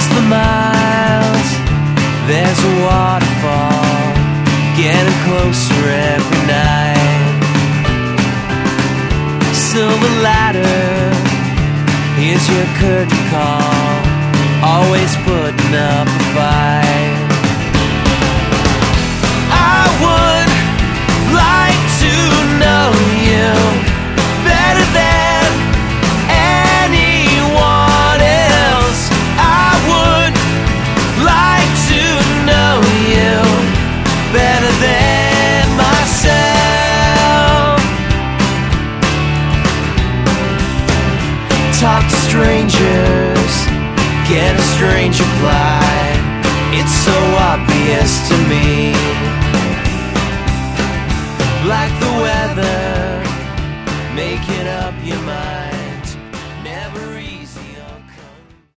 Across the miles, there's a waterfall, getting closer every night. Silver ladder, here's your curtain call, always putting up a fight. I would like to know you better than anyone else. I would like to know you better than myself. Talk to strangers, get a strange reply. It's so obvious to me, like the weather